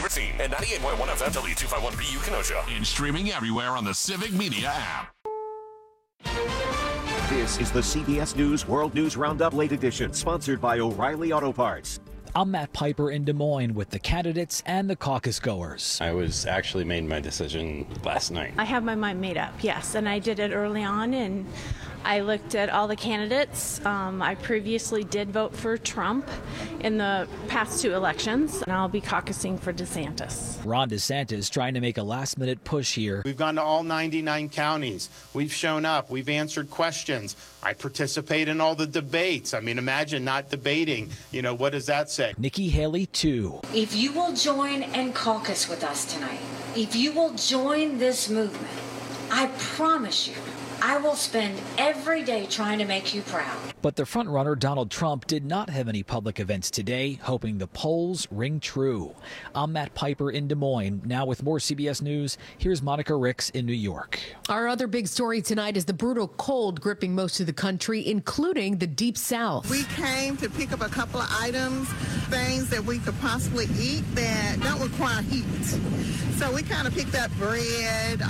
13 and 98.1 FM W251BU Kenosha. And streaming everywhere on the Civic Media app. This is the CBS News World News Roundup Late Edition, sponsored by O'Reilly Auto Parts. I'm Matt Piper in Des Moines with the candidates and the caucus goers. I was actually made my decision last night. I have my mind made up, yes, and I did it early on, and I looked at all the candidates. I previously did vote for Trump in the past 2 elections, and I'll be caucusing for DeSantis. Ron DeSantis trying to make a last-minute push here. We've gone to all 99 counties. We've shown up. We've answered questions. I participate in all the debates. I mean, imagine not debating. You know, what does that say? Nikki Haley, too. If you will join and caucus with us tonight, if you will join this movement, I promise you, I will spend every day trying to make you proud. But the frontrunner Donald Trump did not have any public events today, hoping the polls ring true. I'm Matt Piper in Des Moines. Now with more CBS News, here's Monica Ricks in New York. Our other big story tonight is the brutal cold gripping most of the country, including the Deep South. We came to pick up a couple of items, things that we could possibly eat that don't require heat. So we kind of picked up bread,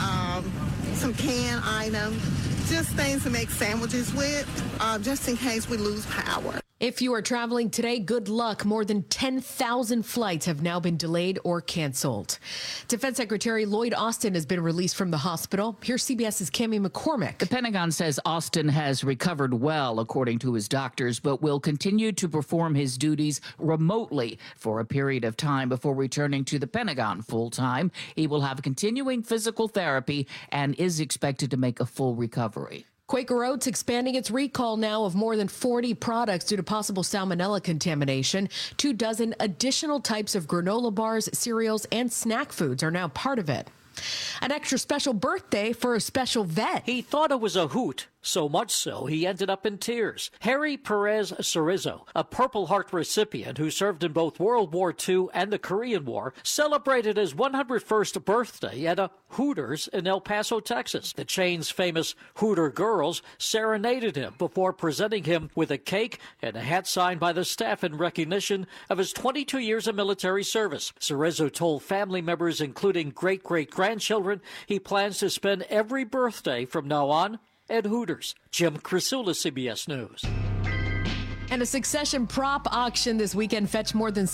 some canned items, just things to make sandwiches with, just in case we lose power. If you are traveling today, good luck. More than 10,000 flights have now been delayed or canceled. Defense Secretary Lloyd Austin has been released from the hospital. Here's CBS's Cammie McCormick. The Pentagon says Austin has recovered well, according to his doctors, but will continue to perform his duties remotely for a period of time before returning to the Pentagon full-time. He will have continuing physical therapy and is expected to make a full recovery. Quaker Oats expanding its recall now of more than 40 products due to possible salmonella contamination. 24 additional types of granola bars, cereals, and snack foods are now part of it. An extra special birthday for a special vet. He thought it was a hoot, so much so he ended up in tears. Harry Perez Cerezo, a Purple Heart recipient who served in both World War II and the Korean War, celebrated his 101st birthday at a Hooters in El Paso, Texas. The chain's famous Hooter girls serenaded him before presenting him with a cake and a hat signed by the staff in recognition of his 22 years of military service. Cerezo told family members, including great-great-grandchildren, he plans to spend every birthday from now on at Hooters. Jim Krasula, CBS News. And a Succession prop auction this weekend fetched more than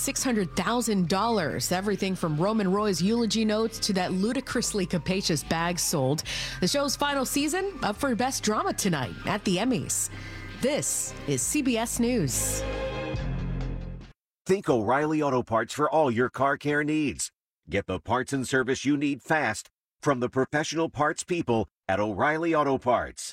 $600,000. Everything from Roman Roy's eulogy notes to that ludicrously capacious bag sold. The show's final season up for Best Drama tonight at the Emmys. This is CBS News. Think O'Reilly Auto Parts for all your car care needs. Get the parts and service you need fast from the professional parts people at O'Reilly Auto Parts.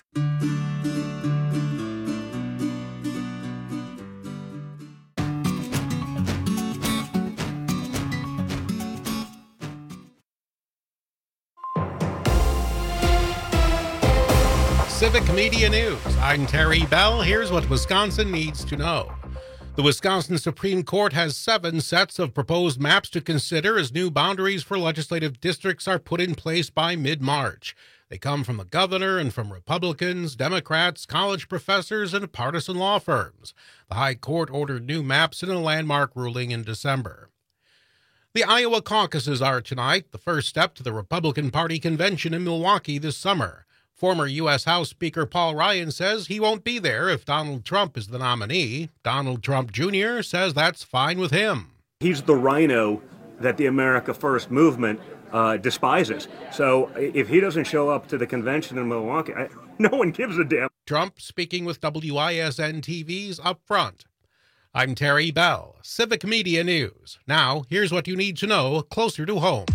Civic Media News. I'm Terry Bell. Here's what Wisconsin needs to know. The Wisconsin Supreme Court has 7 sets of proposed maps to consider as new boundaries for legislative districts are put in place by mid-March. They come from the governor and from Republicans, Democrats, college professors, and partisan law firms. The High Court ordered new maps in a landmark ruling in December. The Iowa caucuses are tonight, the first step to the Republican Party convention in Milwaukee this summer. Former U.S. House Speaker Paul Ryan says he won't be there if Donald Trump is the nominee. Donald Trump Jr. says that's fine with him. He's the rhino that the America First movement despises. So if he doesn't show up to the convention in Milwaukee, no one gives a damn. Trump speaking with WISN TV's Up Front. I'm Terry Bell, Civic Media News. Now, here's what you need to know closer to home.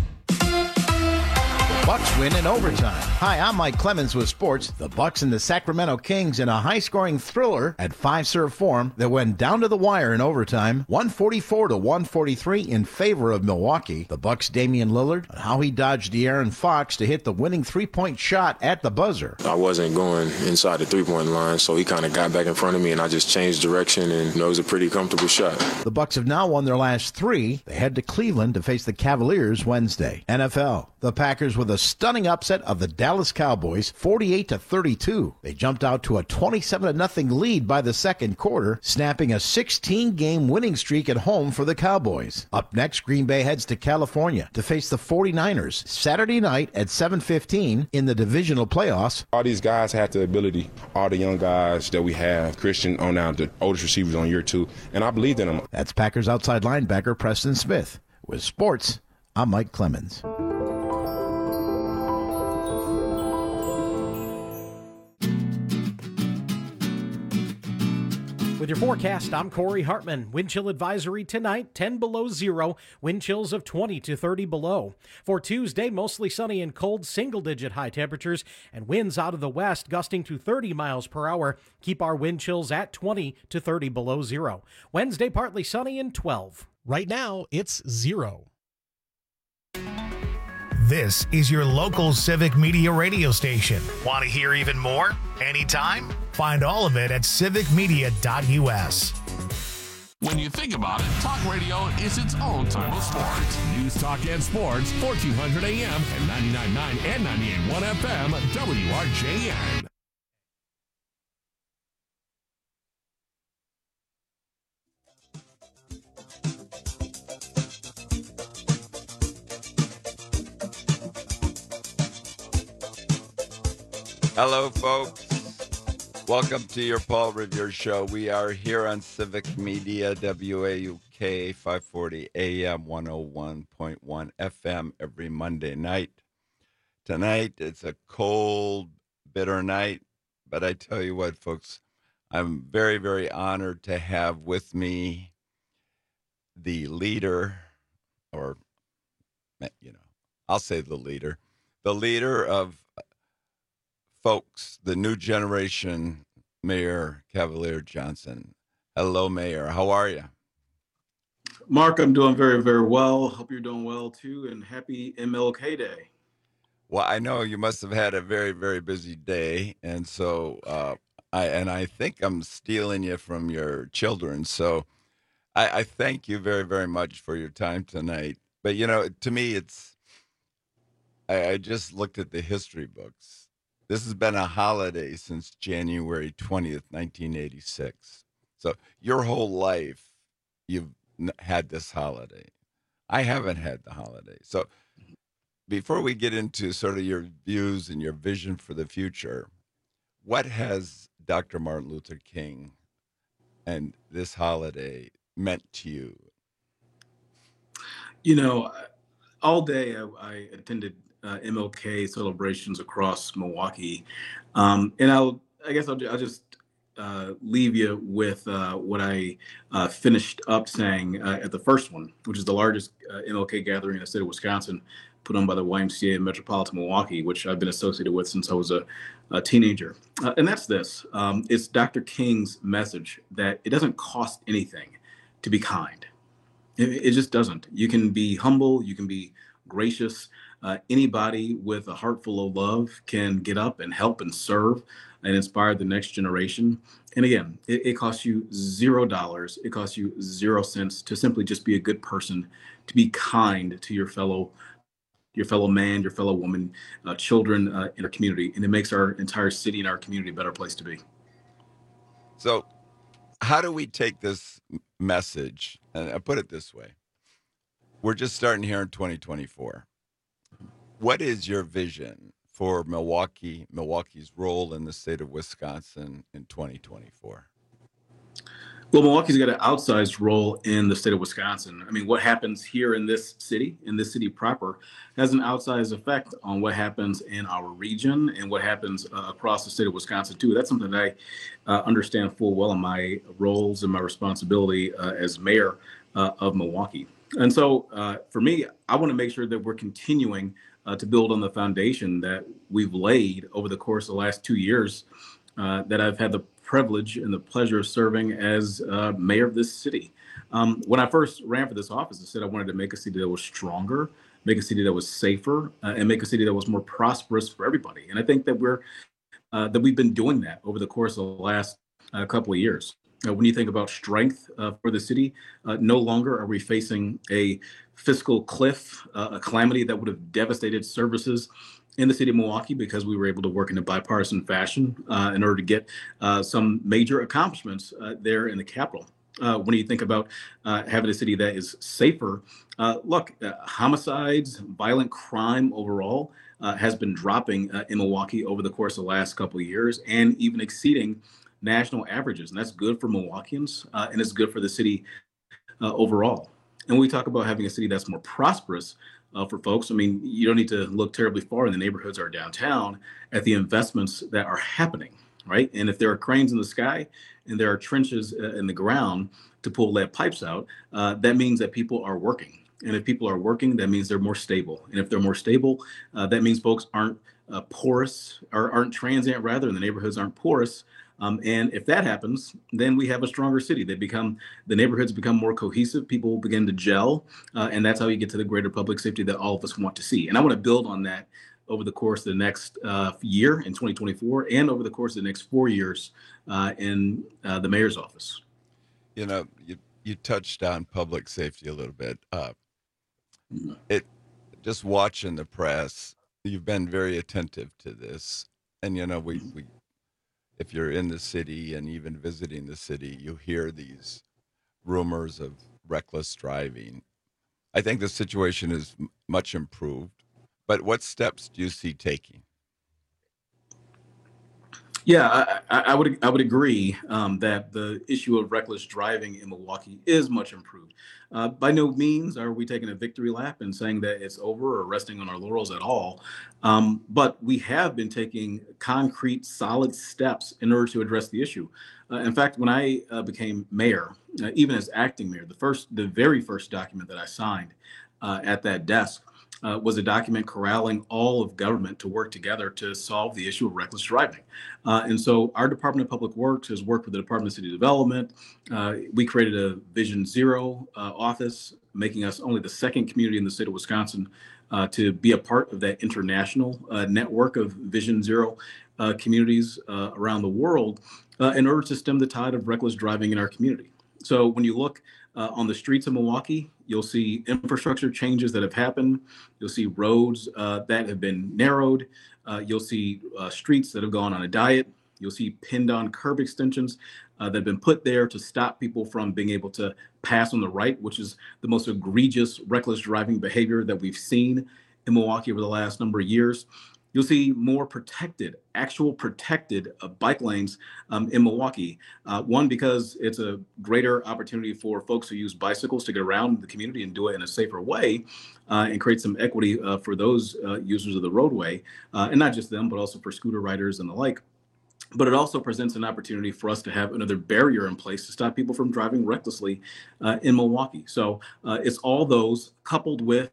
Bucks win in overtime. Hi, I'm Mike Clemens with sports. The Bucks and the Sacramento Kings in a high-scoring thriller at 5-serve form that went down to the wire in overtime, 144-143 in favor of Milwaukee. The Bucks' Damian Lillard and how he dodged De'Aaron Fox to hit the winning three-point shot at the buzzer. I wasn't going inside the three-point line, so he kind of got back in front of me, and I just changed direction, and it was a pretty comfortable shot. The Bucks have now won their last 3. They head to Cleveland to face the Cavaliers Wednesday. NFL. The Packers with a stunning upset of the Dallas Cowboys, 48-32. They jumped out to a 27-0 lead by the second quarter, snapping a 16-game winning streak at home for the Cowboys. Up next, Green Bay heads to California to face the 49ers Saturday night at 7:15 in the divisional playoffs. All these guys have the ability, all the young guys that we have, Christian on now, the oldest receivers on year 2, and I believed in them. That's Packers outside linebacker Preston Smith. With sports, I'm Mike Clemens. With your forecast, I'm Corey Hartman. Wind chill advisory tonight, 10 below zero, wind chills of 20 to 30 below. For Tuesday, mostly sunny and cold, single-digit high temperatures, and winds out of the west gusting to 30 miles per hour. Keep our wind chills at 20 to 30 below zero. Wednesday, partly sunny and 12. Right now, it's 0. This is your local Civic Media radio station. Want to hear even more? Anytime? Find all of it at civicmedia.us. When you think about it, talk radio is its own type of sports. News, talk, and sports, 1400 AM and 99.9 and 98.1 FM, WRJN. Hello, folks. Welcome to your Paul Revere Show. We are here on Civic Media, WAUK 540 AM 101.1 FM every Monday night. Tonight, it's a cold, bitter night, but I tell you what, folks, I'm very, very honored to have with me the leader, or, I'll say the leader of folks, the new generation, Mayor Cavalier Johnson. Hello, Mayor. How are you? Mark, I'm doing very, very well. Hope you're doing well, too, and happy MLK Day. Well, I know you must have had a very, very busy day, and so I think I'm stealing you from your children, so I thank you very, very much for your time tonight. But, to me, I just looked at the history books. This has been a holiday since January 20th, 1986. So your whole life, you've had this holiday. I haven't had the holiday. So before we get into sort of your views and your vision for the future, what has Dr. Martin Luther King and this holiday meant to you? All day I attended MLK celebrations across Milwaukee, and I'll just leave you with what I finished up saying at the first one, which is the largest MLK gathering in the state of Wisconsin, put on by the YMCA in Metropolitan Milwaukee, which I've been associated with since I was a teenager. And that's this. It's Dr. King's message that it doesn't cost anything to be kind. It just doesn't. You can be humble. You can be gracious. Anybody with a heart full of love can get up and help and serve and inspire the next generation. And again, it costs you $0. It costs you 0 cents to simply just be a good person, to be kind to your fellow man, your fellow woman, children in our community. And it makes our entire city and our community a better place to be. So how do we take this message? And I put it this way. We're just starting here in 2024. What is your vision for Milwaukee's role in the state of Wisconsin in 2024? Well, Milwaukee's got an outsized role in the state of Wisconsin. I mean, what happens here in this city proper, has an outsized effect on what happens in our region and what happens across the state of Wisconsin, too. That's something that I understand full well in my roles and my responsibility as mayor of Milwaukee. And so for me, I want to make sure that we're continuing to build on the foundation that we've laid over the course of the last 2 years that I've had the privilege and the pleasure of serving as mayor of this city. When I first ran for this office, I said I wanted to make a city that was stronger, make a city that was safer, and make a city that was more prosperous for everybody. And I think that we've been doing that over the course of the last couple of years. When you think about strength for the city, no longer are we facing a fiscal cliff, a calamity that would have devastated services in the city of Milwaukee, because we were able to work in a bipartisan fashion in order to get some major accomplishments there in the Capitol. When you think about having a city that is safer, look, homicides, violent crime overall has been dropping in Milwaukee over the course of the last couple of years, and even exceeding national averages. And that's good for Milwaukeeans, and it's good for the city overall. And when we talk about having a city that's more prosperous for folks, I mean, you don't need to look terribly far in the neighborhoods or downtown at the investments that are happening, right? And if there are cranes in the sky and there are trenches in the ground to pull lead pipes out, that means that people are working. And if people are working, that means they're more stable. And if they're more stable, that means folks aren't porous, or aren't transient rather, and the neighborhoods aren't porous. And if that happens, then we have a stronger city. The neighborhoods become more cohesive, people begin to gel, and that's how you get to the greater public safety that all of us want to see. And I want to build on that over the course of the next year in 2024, and over the course of the next 4 years in the mayor's office. You know, you touched on public safety a little bit. Just watching the press, you've been very attentive to this, and you know, we if you're in the city and even visiting the city, you hear these rumors of reckless driving. I think the situation is much improved, but what steps do you see taking? Yeah, I would agree that the issue of reckless driving in Milwaukee is much improved. By no means are we taking a victory lap and saying that it's over or resting on our laurels at all. But we have been taking concrete, solid steps in order to address the issue. In fact, when I became mayor, even as acting mayor, the very first document that I signed at that desk was a document corralling all of government to work together to solve the issue of reckless driving. And so our Department of Public Works has worked with the Department of City Development. We created a Vision Zero office, making us only the second community in the state of Wisconsin to be a part of that international network of Vision Zero communities around the world in order to stem the tide of reckless driving in our community. So when you look on the streets of Milwaukee, you'll see infrastructure changes that have happened. You'll see roads that have been narrowed. You'll see streets that have gone on a diet. You'll see pinned on curb extensions that have been put there to stop people from being able to pass on the right, which is the most egregious reckless driving behavior that we've seen in Milwaukee over the last number of years. You'll see more actual protected bike lanes in Milwaukee. One, because it's a greater opportunity for folks who use bicycles to get around the community and do it in a safer way, and create some equity for those users of the roadway, and not just them, but also for scooter riders and the like. But it also presents an opportunity for us to have another barrier in place to stop people from driving recklessly in Milwaukee. So it's all those coupled with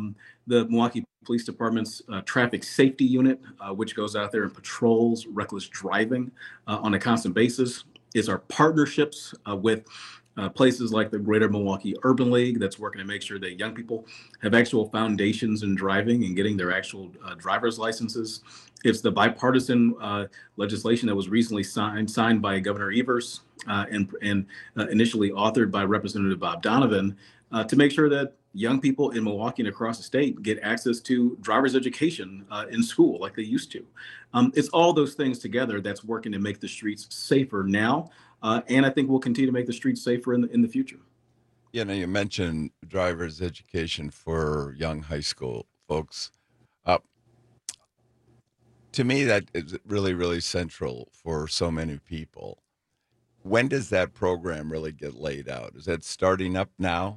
the Milwaukee Police Department's traffic safety unit, which goes out there and patrols reckless driving on a constant basis. It's our partnerships with places like the Greater Milwaukee Urban League that's working to make sure that young people have actual foundations in driving and getting their actual driver's licenses. It's the bipartisan legislation that was recently signed by Governor Evers and initially authored by Representative Bob Donovan to make sure that young people in Milwaukee and across the state get access to driver's education in school like they used to. It's all those things together that's working to make the streets safer now. And I think we'll continue to make the streets safer in the future. You know, you mentioned driver's education for young high school folks. To me, that is really, really central for so many people. When does that program really get laid out? Is that starting up now?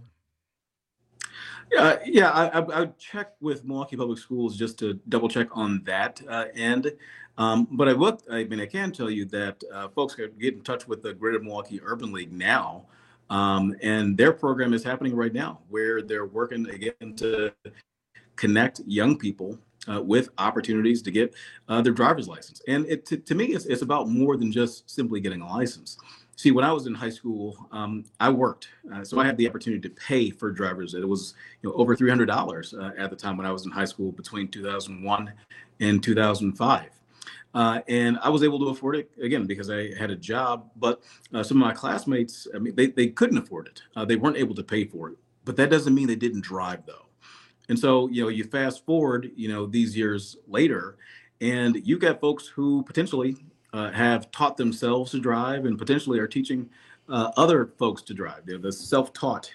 Yeah, I check with Milwaukee Public Schools just to double check on that end. But I can tell you that folks can get in touch with the Greater Milwaukee Urban League now. And their program is happening right now, where they're working again to connect young people with opportunities to get their driver's license. And to me, it's about more than just simply getting a license. See, when I was in high school, I worked, so I had the opportunity to pay for driver's. It was over $300 at the time when I was in high school between 2001 and 2005. And I was able to afford it, again, because I had a job. But some of my classmates, I mean, they couldn't afford it. They weren't able to pay for it. but that doesn't mean they didn't drive, though. And so, you fast forward, these years later, and you got folks who potentially have taught themselves to drive and potentially are teaching other folks to drive. They're the self-taught,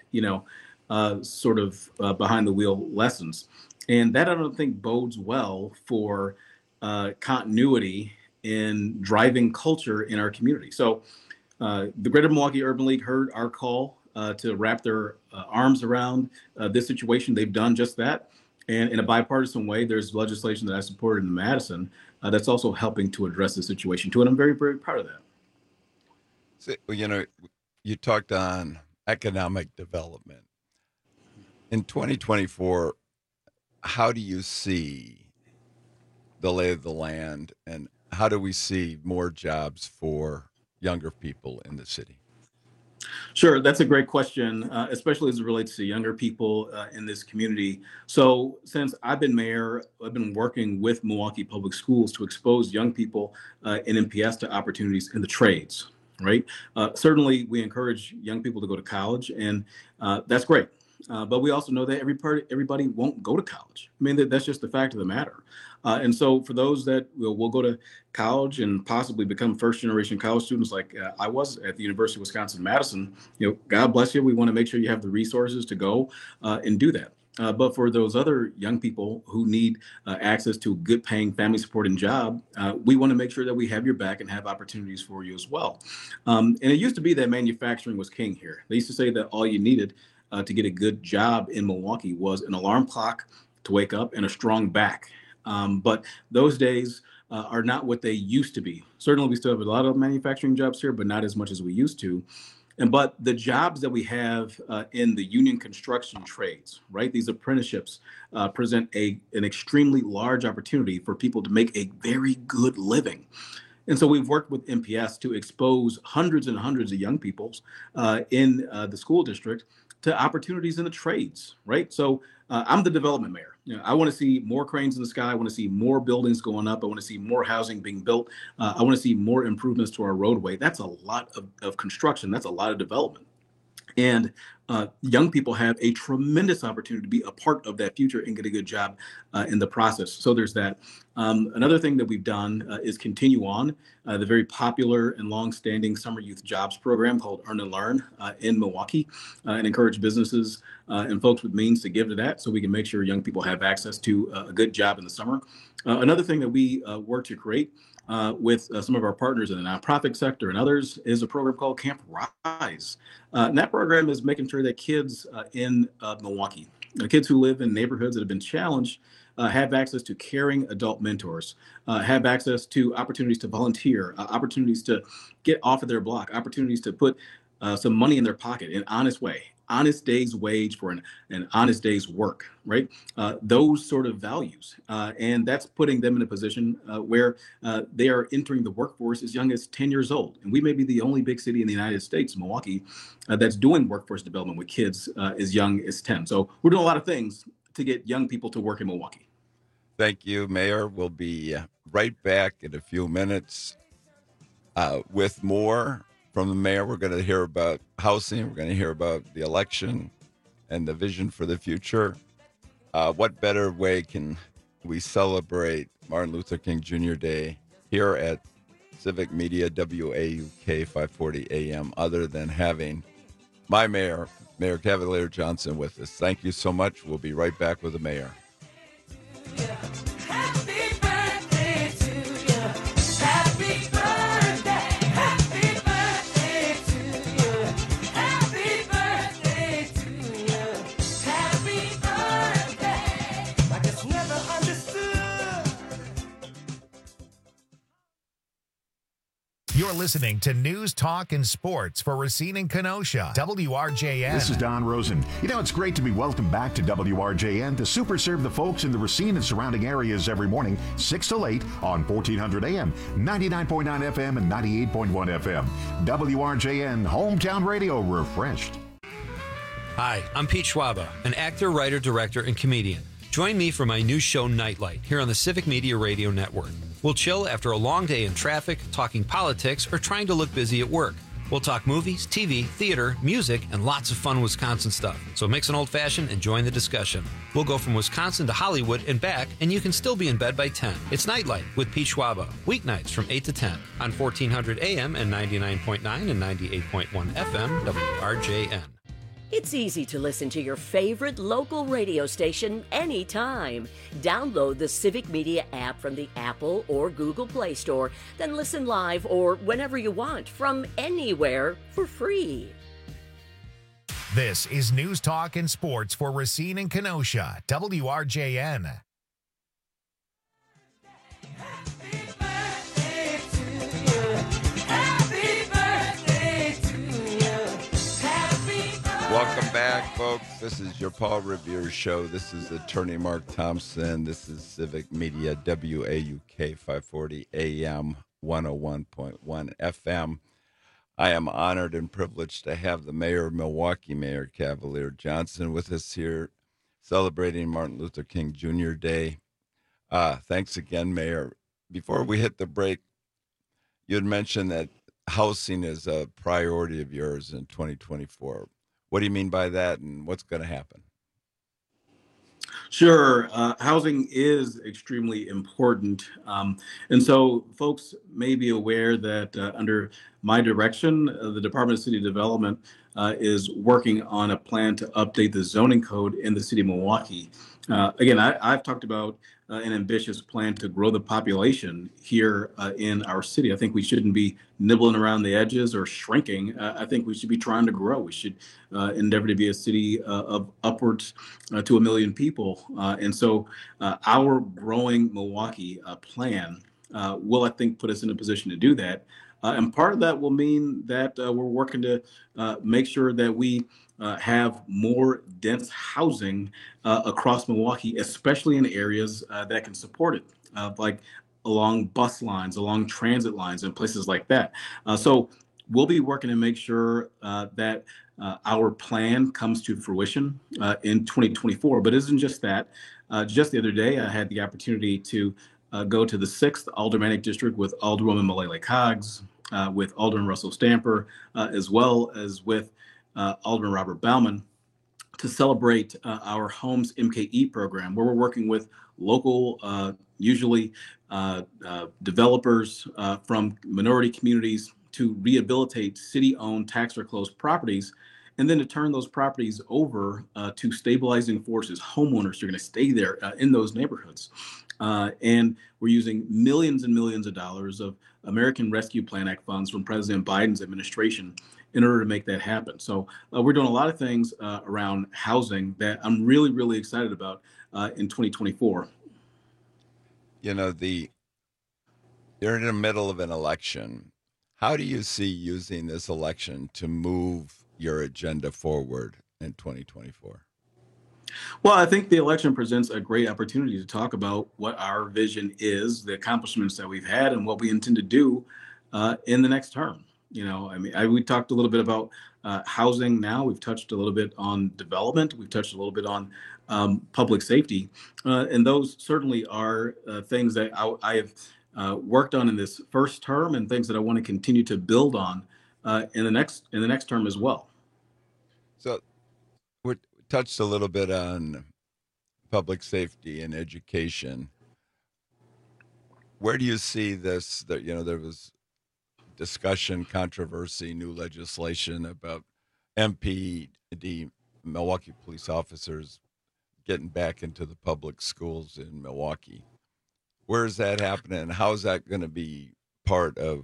sort of behind the wheel lessons. And that I don't think bodes well for continuity in driving culture in our community. So the Greater Milwaukee Urban League heard our call to wrap their arms around this situation. They've done just that. And in a bipartisan way, there's legislation that I supported in Madison that's also helping to address the situation too. And I'm very, very proud of that. So, you talked on economic development. In 2024, how do you see the lay of the land, and how do we see more jobs for younger people in the city? Sure, that's a great question, especially as it relates to younger people in this community. So since I've been mayor, I've been working with Milwaukee Public Schools to expose young people in MPS to opportunities in the trades, right? Certainly, we encourage young people to go to college, and that's great. But we also know that everybody won't go to college. I mean, that's just the fact of the matter. And so for those that will go to college and possibly become first-generation college students like I was at the University of Wisconsin-Madison, God bless you. We want to make sure you have the resources to go and do that. But for those other young people who need access to a good-paying, family-supporting job, we want to make sure that we have your back and have opportunities for you as well. And it used to be that manufacturing was king here. They used to say that all you needed to get a good job in Milwaukee was an alarm clock to wake up and a strong back. But those days are not what they used to be. Certainly, we still have a lot of manufacturing jobs here, but not as much as we used to. But the jobs that we have in the union construction trades, right? These apprenticeships present an extremely large opportunity for people to make a very good living. And so we've worked with MPS to expose hundreds and hundreds of young people in the school district to opportunities in the trades, right? So I'm the development mayor. I want to see more cranes in the sky. I want to see more buildings going up. I want to see more housing being built. I want to see more improvements to our roadway. That's a lot of construction. That's a lot of development. And young people have a tremendous opportunity to be a part of that future and get a good job in the process. So there's that. Another thing that we've done is continue on the very popular and long-standing summer youth jobs program called Earn and Learn in Milwaukee, and encourage businesses and folks with means to give to that so we can make sure young people have access to a good job in the summer. Another thing that we work to create with some of our partners in the nonprofit sector and others is a program called Camp Rise. And that program is making sure that kids in Milwaukee, kids who live in neighborhoods that have been challenged, have access to caring adult mentors, have access to opportunities to volunteer, opportunities to get off of their block, opportunities to put some money in their pocket in an honest way. Honest day's wage for an honest day's work, right? Those sort of values. And that's putting them in a position where they are entering the workforce as young as 10 years old. And we may be the only big city in the United States, Milwaukee, that's doing workforce development with kids as young as 10. So we're doing a lot of things to get young people to work in Milwaukee. Thank you, Mayor. We'll be right back in a few minutes with more from the mayor. We're going to hear about housing. We're going to hear about the election and the vision for the future. What better way can we celebrate Martin Luther King Jr. Day here at Civic Media WAUK 540 AM other than having my mayor, Mayor Cavalier Johnson, with us. Thank you so much. We'll be right back with the mayor. You're listening to News, Talk, and Sports for Racine and Kenosha. WRJN. This is Don Rosen. It's great to be welcomed back to WRJN to super serve the folks in the Racine and surrounding areas every morning, 6 till 8 on 1400 AM, 99.9 FM, and 98.1 FM. WRJN, Hometown Radio, refreshed. Hi, I'm Pete Schwaba, an actor, writer, director, and comedian. Join me for my new show, Nightlight, here on the Civic Media Radio Network. We'll chill after a long day in traffic, talking politics, or trying to look busy at work. We'll talk movies, TV, theater, music, and lots of fun Wisconsin stuff. So mix an old-fashioned and join the discussion. We'll go from Wisconsin to Hollywood and back, and you can still be in bed by 10. It's Nightlight with Pete Schwaba, weeknights from 8 to 10 on 1400 AM and 99.9 and 98.1 FM WRJN. It's easy to listen to your favorite local radio station anytime. Download the Civic Media app from the Apple or Google Play Store, then listen live or whenever you want from anywhere for free. This is News Talk and Sports for Racine and Kenosha, WRJN. Welcome back, folks. This is your Paul Revere Show. This is Attorney Mark Thompson. This is Civic Media, WAUK 540 AM, 101.1 FM. I am honored and privileged to have the mayor of Milwaukee, Mayor Cavalier Johnson, with us here celebrating Martin Luther King Jr. Day. Thanks again, Mayor. Before we hit the break, you had mentioned that housing is a priority of yours in 2024. What do you mean by that, and what's going to happen? Sure. Housing is extremely important. And so folks may be aware that under my direction, the Department of City Development is working on a plan to update the zoning code in the city of Milwaukee. Again, I've talked about an ambitious plan to grow the population here in our city. I think we shouldn't be nibbling around the edges or shrinking. I think we should be trying to grow. We should endeavor to be a city of upwards to 1 million people. And so our growing Milwaukee plan will, I think, put us in a position to do that. And part of that will mean that we're working to make sure that we have more dense housing across Milwaukee, especially in areas that can support it, like along bus lines, along transit lines, and places like that. So we'll be working to make sure that our plan comes to fruition in 2024. But it isn't just that. Just the other day, I had the opportunity to go to the 6th Aldermanic District with Alderwoman Malele Coggs, with Alderman Russell Stamper, as well as with Alderman Robert Bauman, to celebrate our Homes MKE program, where we're working with local, usually developers from minority communities to rehabilitate city-owned tax foreclosed properties, and then to turn those properties over to stabilizing forces, homeowners who are going to stay there in those neighborhoods. And we're using millions and millions of dollars of American Rescue Plan Act funds from President Biden's administration in order to make that happen. So we're doing a lot of things around housing that I'm really, really excited about in 2024. You know, you're in the middle of an election. How do you see using this election to move your agenda forward in 2024? Well, I think the election presents a great opportunity to talk about what our vision is, the accomplishments that we've had, and what we intend to do in the next term. You know, I mean, we talked a little bit about housing now. We've touched a little bit on development. We've touched a little bit on public safety. And those certainly are things that I have worked on in this first term, and things that I want to continue to build on in the next term as well. So we touched a little bit on public safety and education. Where do you see this? That, you know, there was discussion, controversy, new legislation about MPD, Milwaukee police officers, getting back into the public schools in Milwaukee. Where is that happening, and how is that going to be part of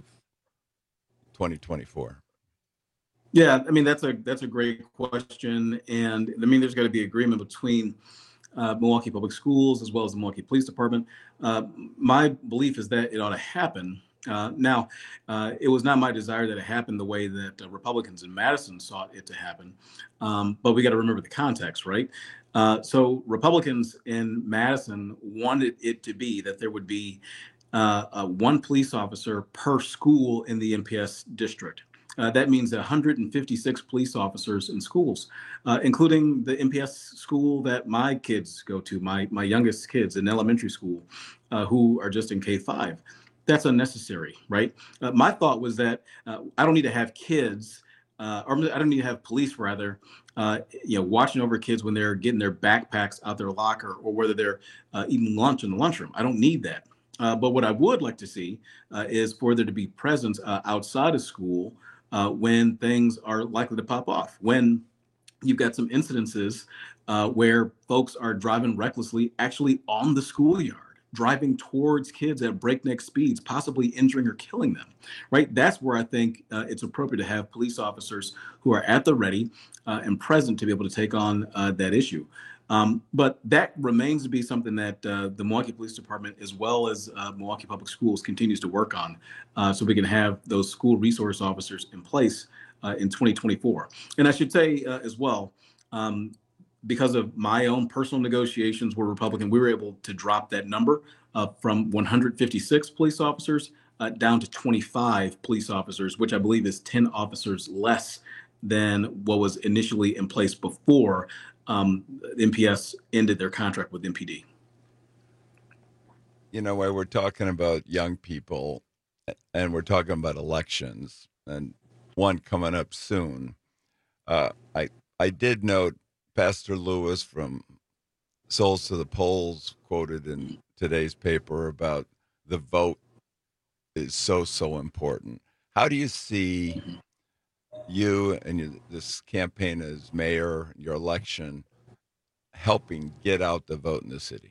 2024? Yeah, I mean, that's a great question. And I mean, there's got to be agreement between Milwaukee Public Schools as well as the Milwaukee Police Department. My belief is that it ought to happen. Now, it was not my desire that it happened the way that Republicans in Madison sought it to happen. But we got to remember the context, right? So Republicans in Madison wanted it to be that there would be one police officer per school in the MPS district. That means 156 police officers in schools, including the MPS school that my kids go to, my youngest kids in elementary school, who are just in K-5. that's unnecessary, right? My thought was that I don't need to have kids, or I don't need to have police, rather, watching over kids when they're getting their backpacks out their locker, or whether they're eating lunch in the lunchroom. I don't need that. But what I would like to see is for there to be presence outside of school when things are likely to pop off. When you've got some incidences where folks are driving recklessly, actually on the schoolyard, driving towards kids at breakneck speeds, possibly injuring or killing them, right? That's where I think it's appropriate to have police officers who are at the ready and present to be able to take on that issue. But that remains to be something that the Milwaukee Police Department, as well as Milwaukee Public Schools, continues to work on so we can have those school resource officers in place in 2024. And I should say as well, because of my own personal negotiations with Republican, we were able to drop that number from 156 police officers down to 25 police officers, which I believe is 10 officers less than what was initially in place before MPS ended their contract with MPD. You know, where we're talking about young people and we're talking about elections, and one coming up soon, I did note Pastor Lewis from Souls to the Polls quoted in today's paper about the vote is so important. How do you see you and this campaign as mayor, your election, helping get out the vote in the city?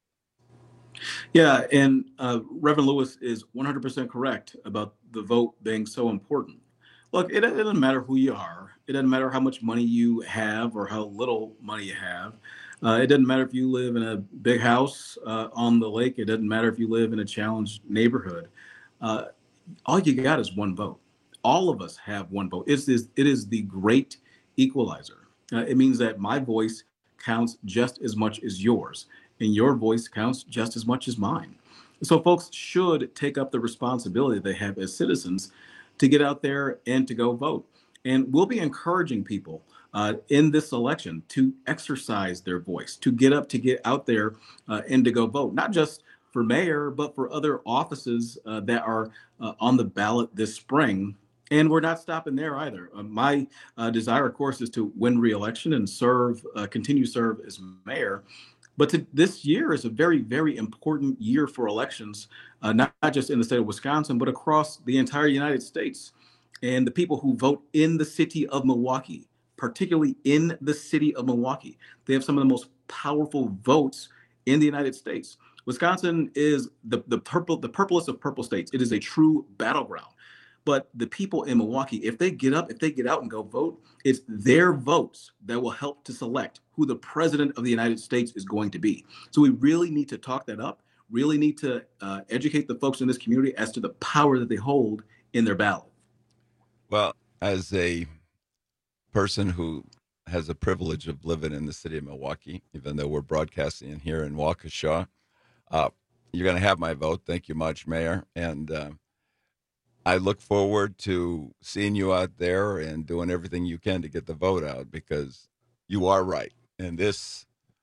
Yeah, and Reverend Lewis is 100% correct about the vote being so important. Look, it doesn't matter who you are. It doesn't matter how much money you have or how little money you have. It doesn't matter if you live in a big house on the lake. It doesn't matter if you live in a challenged neighborhood. All you got is one vote. All of us have one vote. It is the great equalizer. It means that my voice counts just as much as yours, and your voice counts just as much as mine. So folks should take up the responsibility they have as citizens to get out there and to go vote. And we'll be encouraging people in this election to exercise their voice, to get out there and to go vote, not just for mayor, but for other offices that are on the ballot this spring. And we're not stopping there either. My desire, of course, is to win re-election and continue to serve as mayor. But this year is a very, very important year for elections, not just in the state of Wisconsin, but across the entire United States. And the people who vote in the city of Milwaukee, particularly in the city of Milwaukee, they have some of the most powerful votes in the United States. Wisconsin is the purplest of purple states. It is a true battleground. But the people in Milwaukee, if they get out and go vote, it's their votes that will help to select who the president of the United States is going to be. So we really need to talk that up, really need to educate the folks in this community as to the power that they hold in their ballot. Well, as a person who has the privilege of living in the city of Milwaukee, even though we're broadcasting in here in Waukesha, you're going to have my vote. Thank you much, Mayor. And I look forward to seeing you out there and doing everything you can to get the vote out, because you are right. In this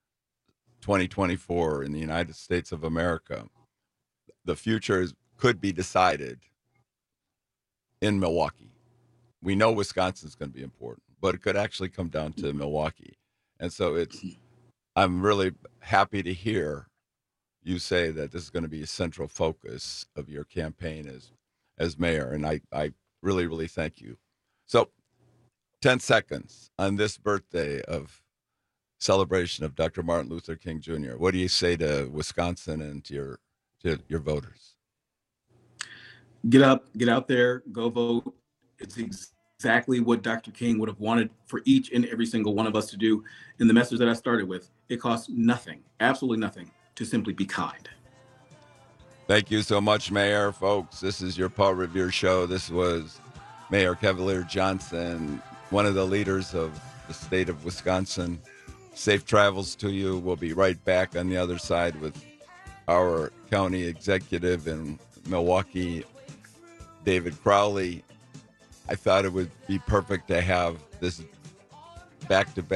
2024 in the United States of America, the future could be decided in Milwaukee. We know Wisconsin's going to be important, but it could actually come down to Milwaukee. And so I'm really happy to hear you say that this is going to be a central focus of your campaign as mayor. And I really, really thank you. So 10 seconds on this birthday of celebration of Dr. Martin Luther King Jr. What do you say to Wisconsin and to your voters? Get out there, go vote. It's exactly what Dr. King would have wanted for each and every single one of us to do. In the message that I started with, it costs nothing, absolutely nothing, to simply be kind. Thank you so much, Mayor. Folks, this is your Paul Revere Show. This was Mayor Cavalier Johnson, one of the leaders of the state of Wisconsin. Safe travels to you. We'll be right back on the other side with our county executive in Milwaukee, David Crowley. I thought it would be perfect to have this back-to-back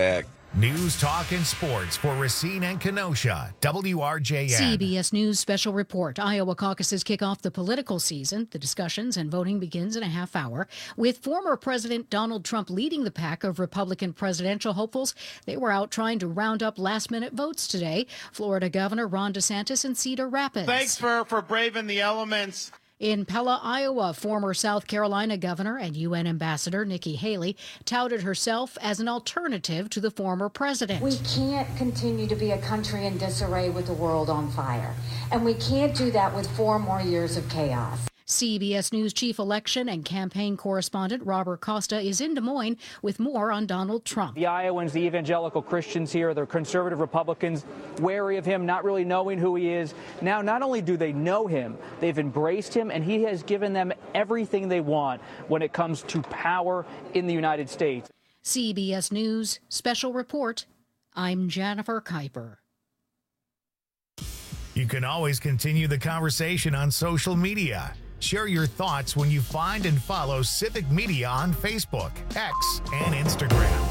News, talk, and sports for Racine and Kenosha. WRJN. CBS News special report. Iowa caucuses kick off the political season. The discussions and voting begins in a half hour, with former President Donald Trump leading the pack of Republican presidential hopefuls. They were out trying to round up last-minute votes today. Florida Governor Ron DeSantis in Cedar Rapids. Thanks for braving the elements. In Pella, Iowa, former South Carolina governor and UN ambassador Nikki Haley touted herself as an alternative to the former president. We can't continue to be a country in disarray with the world on fire. And we can't do that with 4 more years of chaos. CBS News chief election and campaign correspondent Robert Costa is in Des Moines with more on Donald Trump. The Iowans, the evangelical Christians here, the conservative Republicans, wary of him, not really knowing who he is. Now, not only do they know him, they've embraced him, and he has given them everything they want when it comes to power in the United States. CBS News special report. I'm Jennifer Kuiper. You can always continue the conversation on social media. Share your thoughts when you find and follow Civic Media on Facebook, X, and Instagram.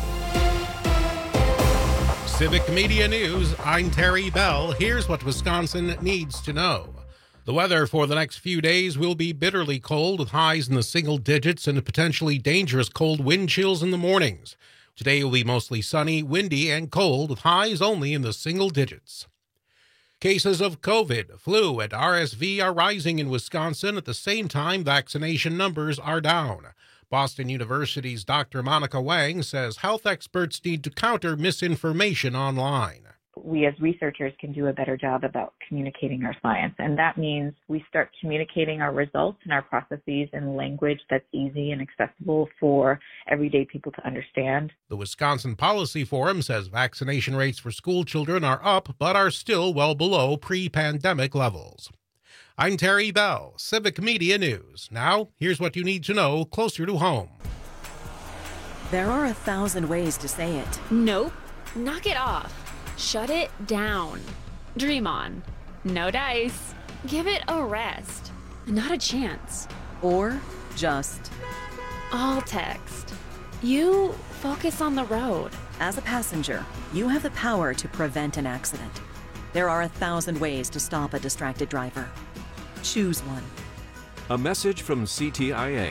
Civic Media News, I'm Terry Bell. Here's what Wisconsin needs to know. The weather for the next few days will be bitterly cold with highs in the single digits and potentially dangerous cold wind chills in the mornings. Today will be mostly sunny, windy, and cold with highs only in the single digits. Cases of COVID, flu, and RSV are rising in Wisconsin. At the same time, vaccination numbers are down. Boston University's Dr. Monica Wang says health experts need to counter misinformation online. We as researchers can do a better job about communicating our science, and that means we start communicating our results and our processes in language that's easy and accessible for everyday people to understand. The Wisconsin Policy Forum says vaccination rates for school children are up but are still well below pre-pandemic levels. I'm Terry Bell, Civic Media News. Now, here's what you need to know closer to home. There are 1,000 ways to say it. Nope. Knock it off. Shut it down. Dream on. No dice. Give it a rest. Not a chance. Or just. All text. You focus on the road. As a passenger, you have the power to prevent an accident. There are 1,000 ways to stop a distracted driver. Choose one. A message from CTIA.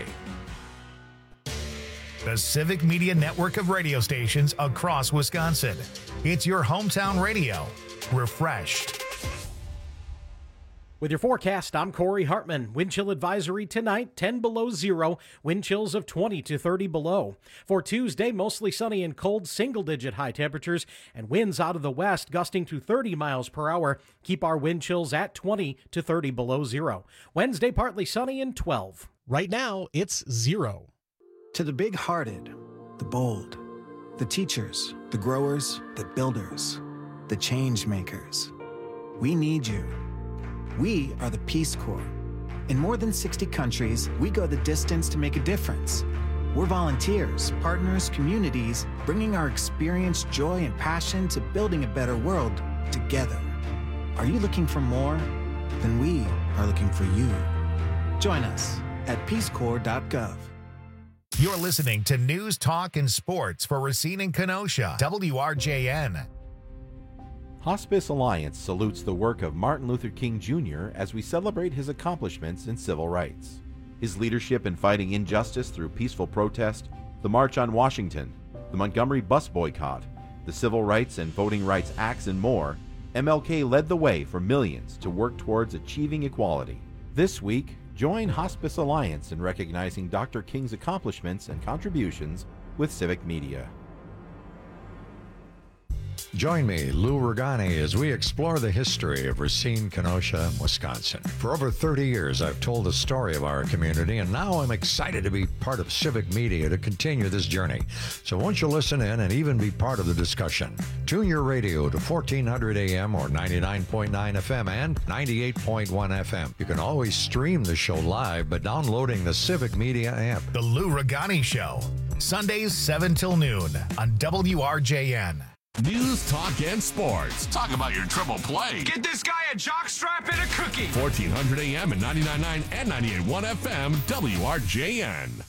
The Civic Media network of radio stations across Wisconsin. It's your hometown radio. Refreshed. With your forecast, I'm Corey Hartman. Wind chill advisory tonight, 10 below zero. Wind chills of 20 to 30 below. For Tuesday, mostly sunny and cold, single-digit high temperatures, and winds out of the west gusting to 30 miles per hour. Keep our wind chills at 20 to 30 below zero. Wednesday, partly sunny and 12. Right now, it's 0. To the big-hearted, the bold, the teachers, the growers, the builders, the change makers, we need you. We are the Peace Corps. In more than 60 countries, we go the distance to make a difference. We're volunteers, partners, communities, bringing our experience, joy, and passion to building a better world together. Are you looking for more? Then we are looking for you. Join us at peacecorps.gov. You're listening to News, Talk, and Sports for Racine and Kenosha. WRJN. Hospice Alliance salutes the work of Martin Luther King Jr. as we celebrate his accomplishments in civil rights. His leadership in fighting injustice through peaceful protest, the March on Washington, the Montgomery bus boycott, the Civil Rights and Voting Rights Acts, and more, MLK led the way for millions to work towards achieving equality. This week, join Hospice Alliance in recognizing Dr. King's accomplishments and contributions with Civic Media. Join me, Lou Ragani, as we explore the history of Racine, Kenosha, Wisconsin. For over 30 years, I've told the story of our community, and now I'm excited to be part of Civic Media to continue this journey. So won't you listen in and even be part of the discussion? Tune your radio to 1400 AM or 99.9 FM and 98.1 FM. You can always stream the show live by downloading the Civic Media app. The Lou Ragani Show, Sundays 7 till noon on WRJN. News, talk, and sports. Talk about your triple play. Get this guy a jockstrap and a cookie. 1400 AM and 99.9 and 98.1 FM, WRJN.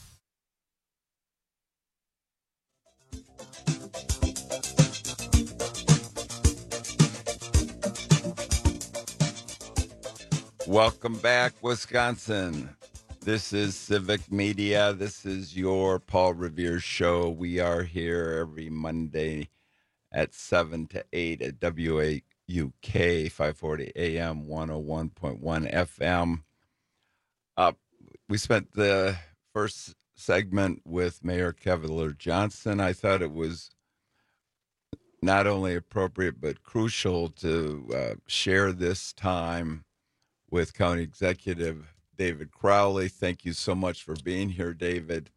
Welcome back, Wisconsin. This is Civic Media. This is your Paul Revere show. We are here every Monday at 7 to 8 at WAUK 540 AM 101.1 FM. We spent the first segment with Mayor Cavalier Johnson. I thought it was not only appropriate but crucial to share this time with County Executive David Crowley. Thank you so much for being here, David.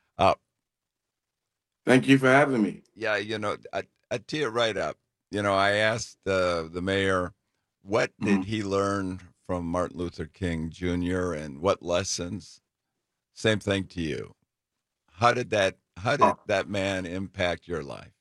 Thank you for having me. Yeah, I tee it right up. I asked the mayor, what did he learn from Martin Luther King Jr. and what lessons? Same thing to you. How did that man impact your life?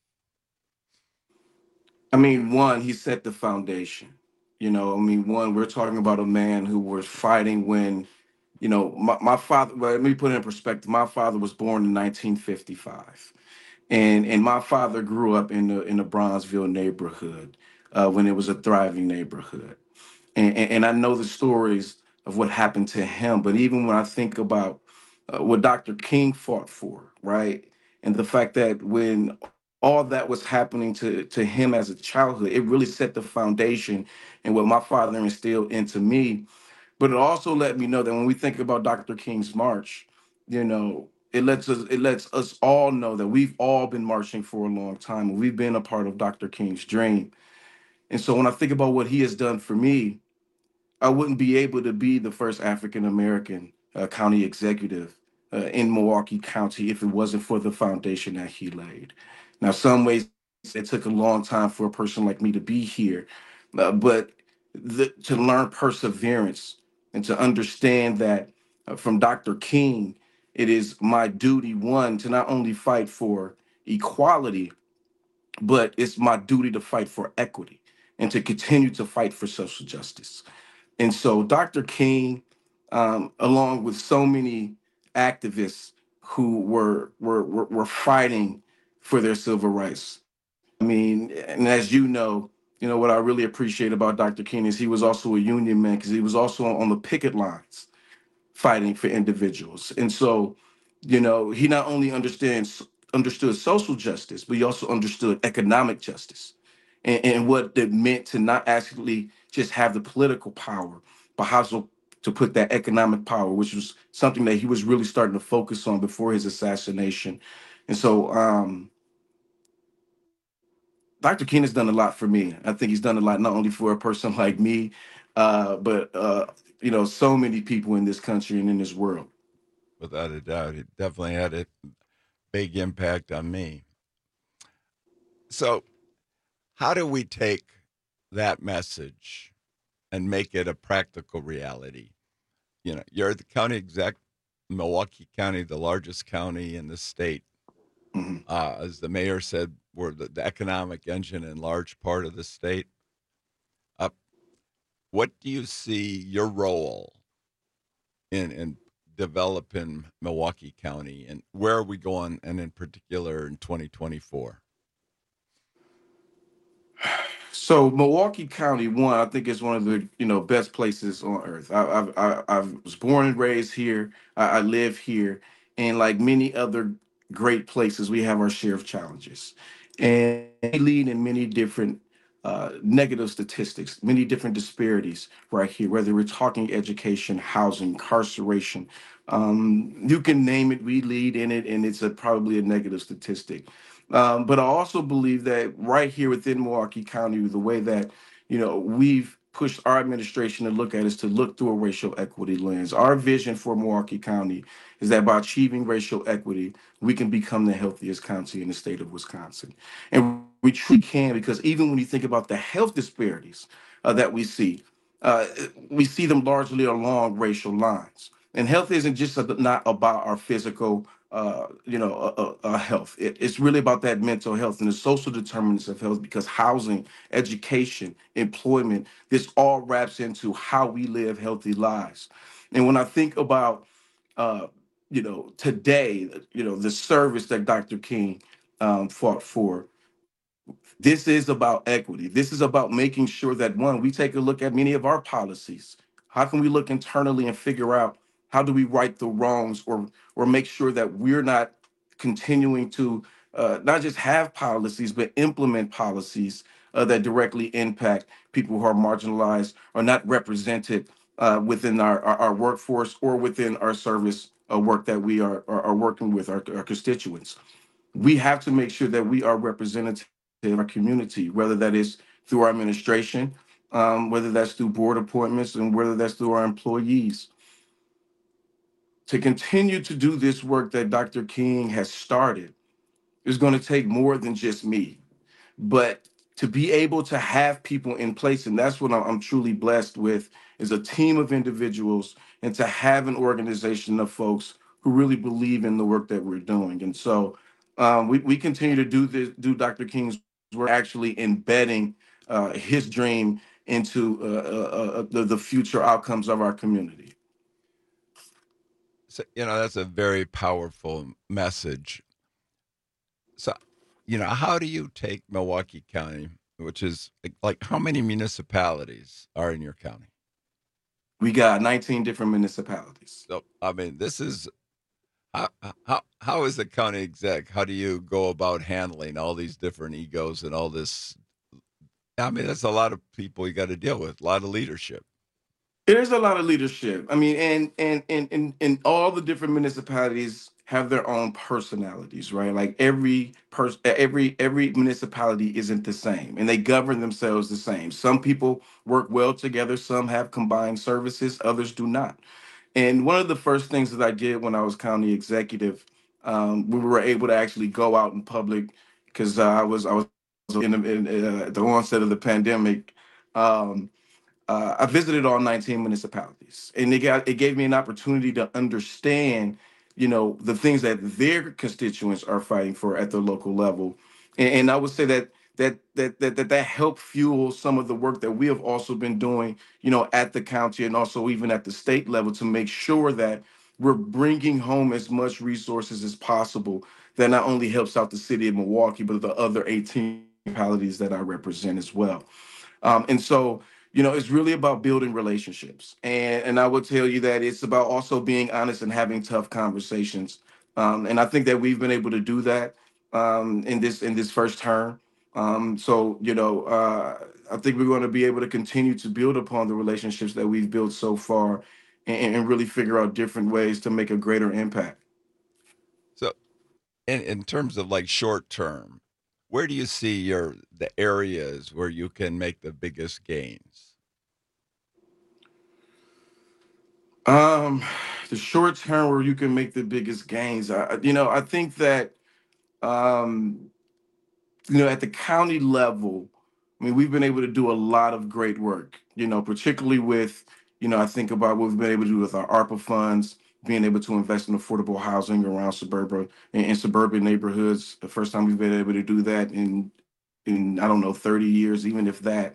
I mean, one, he set the foundation. One, we're talking about a man who was fighting when, my father, well, let me put it in perspective. My father was born in 1955. And my father grew up in the Bronzeville neighborhood when it was a thriving neighborhood. And I know the stories of what happened to him. But even when I think about what Dr. King fought for, right? And the fact that when all that was happening to him as a childhood, it really set the foundation and what my father instilled into me. But it also let me know that when we think about Dr. King's march, it lets us all know that we've all been marching for a long time. We've been a part of Dr. King's dream. And so when I think about what he has done for me, I wouldn't be able to be the first African-American county executive in Milwaukee County if it wasn't for the foundation that he laid. Now, some ways it took a long time for a person like me to be here, but to learn perseverance and to understand that from Dr. King, it is my duty, one, to not only fight for equality, but it's my duty to fight for equity and to continue to fight for social justice. And so Dr. King, along with so many activists who were fighting for their civil rights. I mean, and as what I really appreciate about Dr. King is he was also a union man because he was also on the picket lines fighting for individuals. And so, he not only understood social justice, but he also understood economic justice and what it meant to not actually just have the political power, but how to put that economic power, which was something that he was really starting to focus on before his assassination. And so Dr. King has done a lot for me. I think he's done a lot not only for a person like me, but so many people in this country and in this world. Without a doubt, it definitely had a big impact on me. So how do we take that message and make it a practical reality? You're the county exec, Milwaukee County, the largest county in the state. Mm-hmm. As the mayor said, we're the economic engine in large part of the state. What do you see your role in developing Milwaukee County, and where are we going, and in particular in 2024? So Milwaukee County, one, I think is one of the best places on earth. I was born and raised here. I live here, and like many other great places, we have our share of challenges, and we lead in many different negative statistics, many different disparities right here. Whether we're talking education, housing, incarceration, you can name it. We lead in it, and it's probably a negative statistic. But I also believe that right here within Milwaukee County, the way that, we've pushed our administration to look at is to look through a racial equity lens. Our vision for Milwaukee County is that by achieving racial equity, we can become the healthiest county in the state of Wisconsin. And we truly can, because even when you think about the health disparities that we see them largely along racial lines. And health isn't just not about our physical health. It's really about that mental health and the social determinants of health, because housing, education, employment, this all wraps into how we live healthy lives. And when I think about, today, the service that Dr. King fought for, this is about equity. This is about making sure that, one, we take a look at many of our policies, How can we look internally and figure out how do we right the wrongs, or make sure that we're not continuing to not just have policies, but implement policies that directly impact people who are marginalized or not represented within our workforce or within our service work that we are working with our constituents. We have to make sure that we are representative of our community, whether that is through our administration, whether that's through board appointments, and whether that's through our employees. To continue to do this work that Dr. King has started is going to take more than just me, but to be able to have people in place, and that's what I'm truly blessed with, is a team of individuals, and to have an organization of folks who really believe in the work that we're doing. And so we continue to do Dr. King's work, actually embedding his dream into the future outcomes of our community. So, that's a very powerful message. So, how do you take Milwaukee County, which is like how many municipalities are in your county? We got 19 different municipalities. So, I mean, this is how is the county exec? How do you go about handling all these different egos and all this? I mean, that's a lot of people you got to deal with, a lot of leadership. There's a lot of leadership. I mean, and all the different municipalities have their own personalities, right? Like every municipality isn't the same, and they govern themselves the same. Some people work well together, some have combined services, others do not. And one of the first things that I did when I was county executive, we were able to actually go out in public, because I was in the onset of the pandemic. I visited all 19 municipalities, and it gave me an opportunity to understand, the things that their constituents are fighting for at the local level. And I would say that helped fuel some of the work that we have also been doing, at the county and also even at the state level, to make sure that we're bringing home as much resources as possible that not only helps out the city of Milwaukee, but the other 18 municipalities that I represent as well. And so, it's really about building relationships. And I would tell you that it's about also being honest and having tough conversations. And I think that we've been able to do that in this first term. So, I think we're going to be able to continue to build upon the relationships that we've built so far, and really figure out different ways to make a greater impact. So in terms of like short term, where do you see the areas where you can make the biggest gains? The short term where you can make the biggest gains, I think that, at the county level, I mean, we've been able to do a lot of great work, particularly with, I think about what we've been able to do with our ARPA funds, being able to invest in affordable housing around suburban neighborhoods. The first time we've been able to do that in I don't know, 30 years, even if that.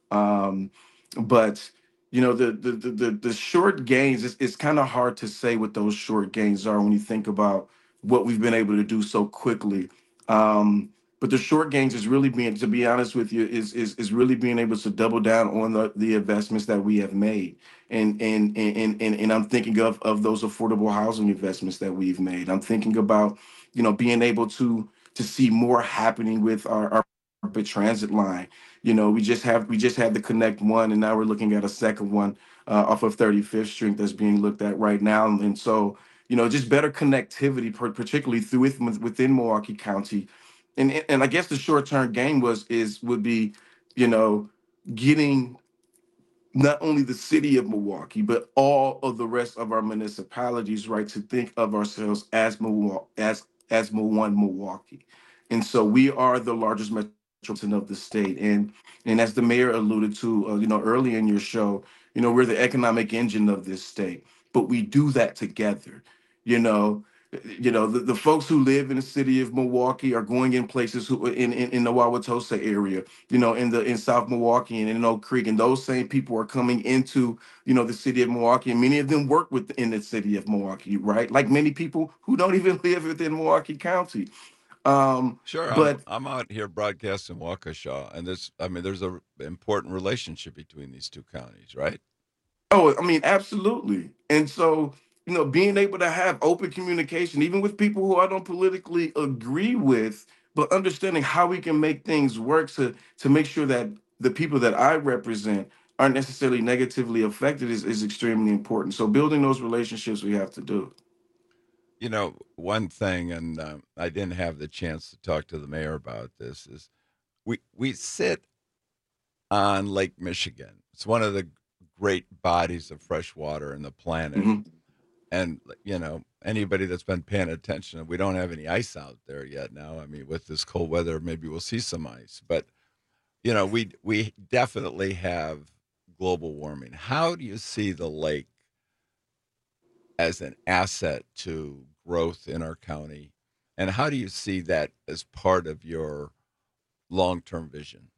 But the short gains, it's kind of hard to say what those short gains are when you think about what we've been able to do so quickly. But the short gains is really to be honest with you, is really being able to double down on the investments that we have made. And I'm thinking of those affordable housing investments that we've made. I'm thinking about, being able to see more happening with our transit line. We just had the Connect One, and now we're looking at a second one off of 35th Street that's being looked at right now. And so, just better connectivity, particularly within Milwaukee County. And I guess the short-term gain would be, getting not only the city of Milwaukee, but all of the rest of our municipalities, right, to think of ourselves as one Milwaukee. And so we are the largest metropolitan of the state. And as the mayor alluded to, early in your show, we're the economic engine of this state, but we do that together. The folks who live in the city of Milwaukee are going in places in the Wauwatosa area, in South Milwaukee and in Oak Creek, and those same people are coming into, the city of Milwaukee, and many of them work within the city of Milwaukee, right? Like many people who don't even live within Milwaukee County. Sure, but I'm out here broadcasting Waukesha, and there's an important relationship between these two counties, right? Oh, I mean, absolutely. And so, being able to have open communication, even with people who I don't politically agree with, but understanding how we can make things work to make sure that the people that I represent aren't necessarily negatively affected is extremely important. So building those relationships we have to do. One thing, and I didn't have the chance to talk to the mayor about this, is we sit on Lake Michigan. It's one of the great bodies of fresh water in the planet. Mm-hmm. And, anybody that's been paying attention, we don't have any ice out there yet now. I mean, with this cold weather, maybe we'll see some ice. But, we definitely have global warming. How do you see the lake as an asset to growth in our county? And how do you see that as part of your long-term vision?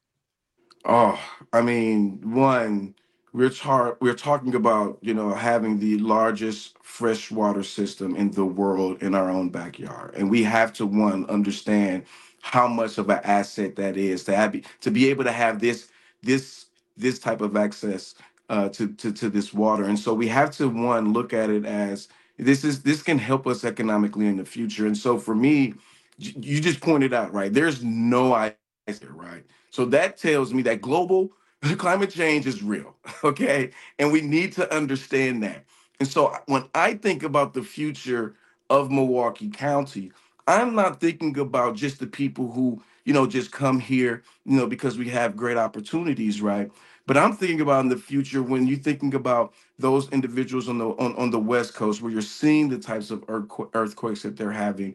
Oh, I mean, one, we're talking about, having the largest freshwater system in the world in our own backyard. And we have to, one, understand how much of an asset that is to be able to have this type of access to this water. And so we have to, one, look at it as this can help us economically in the future. And so for me, you just pointed out, right? There's no ice there, right? So that tells me that global climate change is real, okay? And we need to understand that. And so when I think about the future of Milwaukee County, I'm not thinking about just the people who, just come here, because we have great opportunities, right? But I'm thinking about in the future when you're thinking about those individuals on the West Coast, where you're seeing the types of earthquakes that they're having,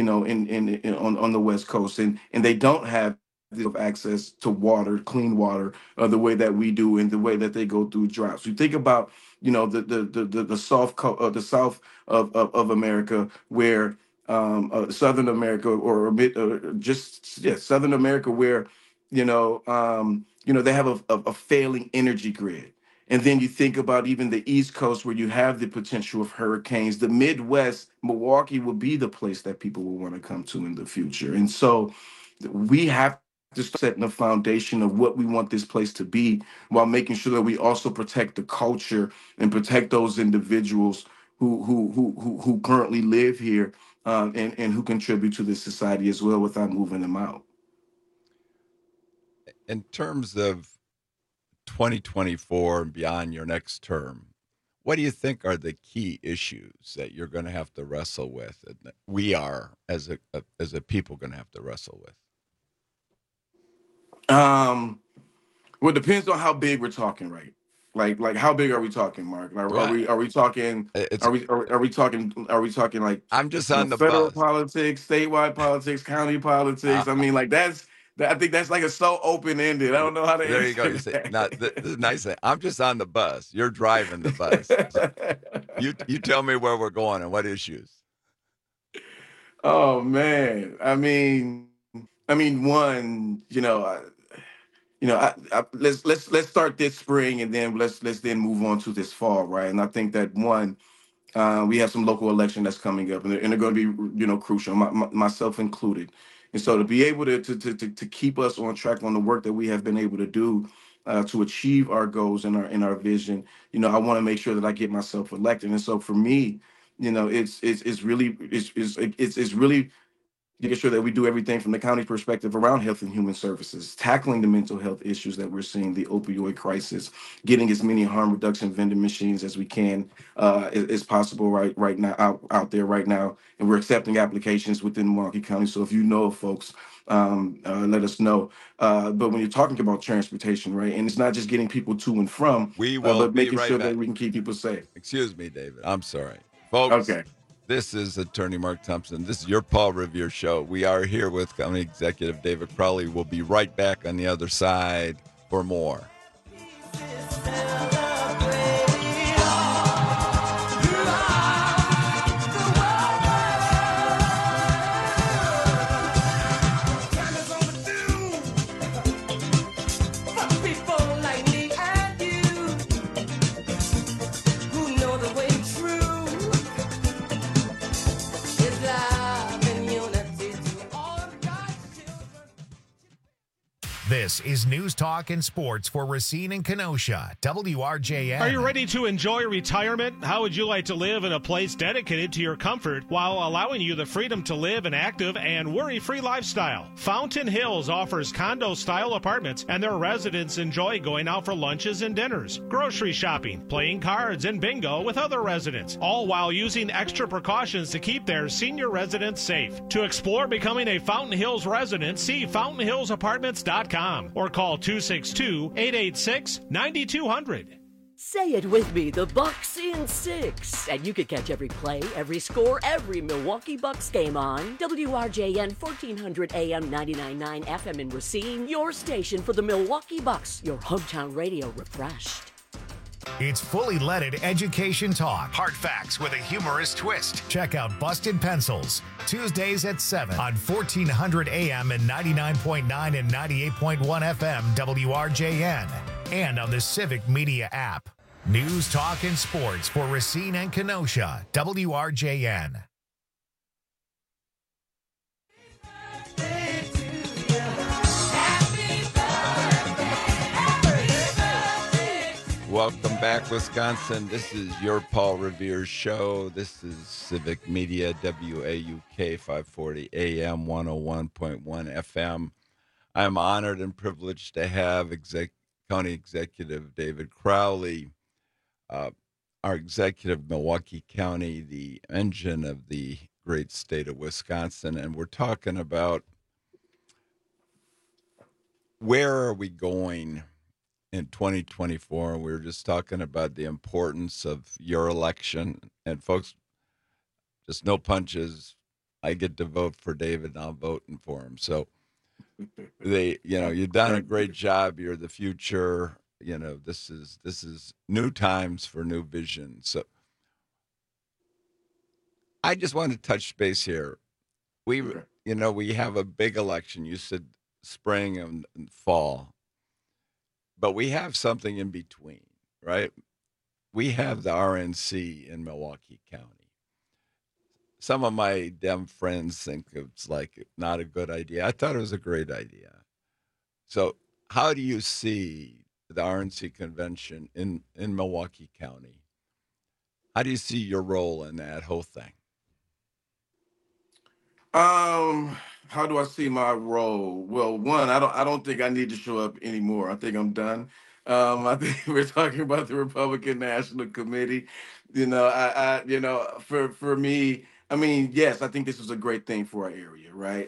on the West Coast, and they don't have of access to water, clean water, the way that we do, and the way that they go through droughts. You think about, the south of America, where Southern America, Southern America, where they have a failing energy grid. And then you think about even the East Coast, where you have the potential of hurricanes. The Midwest, Milwaukee will be the place that people will want to come to in the future. And so we have to set the foundation of what we want this place to be, while making sure that we also protect the culture and protect those individuals who currently live here, and who contribute to this society as well, without moving them out. In terms of 2024 and beyond your next term, what do you think are the key issues that you're going to have to wrestle with, and that we are as a people going to have to wrestle with? Well, it depends on how big we're talking, right? Like how big are we talking, Mark? Are we talking? Are we talking like? I'm just on the federal bus. Politics, statewide politics, county politics. I mean, like I think that's like so open ended. I don't know how to. There you go. You say, now, this is nice. I'm just on the bus. You're driving the bus. You tell me where we're going and what issues. Oh man, I mean, one, let's start this spring, and then let's then move on to this fall, right? And I think that one, we have some local election that's coming up, and they're going to be, crucial, myself included. And so to be able to keep us on track on the work that we have been able to do to achieve our goals and our vision, I want to make sure that I get myself elected. And so for me, it's really making sure that we do everything from the county perspective around health and human services, tackling the mental health issues that we're seeing, the opioid crisis, getting as many harm reduction vending machines as we can is possible right now out there right now. And we're accepting applications within Milwaukee County. So if you know of folks, let us know. But when you're talking about transportation, right, and it's not just getting people to and from, but making sure that we can keep people safe. Excuse me, David. I'm sorry. Folks. Okay. This is Attorney Mark Thompson. This is your Paul Revere Show. We are here with County Executive David Crowley. We'll be right back on the other side for more. This is News Talk and Sports for Racine and Kenosha, WRJN. Are you ready to enjoy retirement? How would you like to live in a place dedicated to your comfort while allowing you the freedom to live an active and worry-free lifestyle? Fountain Hills offers condo-style apartments, and their residents enjoy going out for lunches and dinners, grocery shopping, playing cards, and bingo with other residents, all while using extra precautions to keep their senior residents safe. To explore becoming a Fountain Hills resident, see fountainhillsapartments.com or call 262-886-9200. Say it with me, the Bucks in 6. And you can catch every play, every score, every Milwaukee Bucks game on WRJN 1400 AM 99.9 FM in Racine, your station for the Milwaukee Bucks, your hometown radio refreshed. It's fully leaded education talk. Hard facts with a humorous twist. Check out Busted Pencils, Tuesdays at 7 on 1400 AM and 99.9 and 98.1 FM WRJN, and on the Civic Media app. News, talk, and sports for Racine and Kenosha, WRJN. Welcome back, Wisconsin. This is your Paul Revere show. This is Civic Media, WAUK 540 AM, 101.1 FM. I'm honored and privileged to have County Executive David Crowley, our executive, Milwaukee County, the engine of the great state of Wisconsin. And we're talking about where are we going in 2024. We were just talking about the importance of your election. And folks, just no punches. I get to vote for David, and I'm voting for him. So you've done a great job. You're the future. This is new times for new vision. So I just want to touch base here. We have a big election. You said spring and fall. But we have something in between, right? We have the RNC in Milwaukee County. Some of my Dem friends think it's like not a good idea. I thought it was a great idea. So how do you see the RNC convention in Milwaukee County? How do you see your role in that whole thing? How do I see my role? Well, one, I don't think I need to show up anymore. I think I'm done. I think we're talking about the Republican National Committee. For me, I mean, yes, I think this is a great thing for our area, right?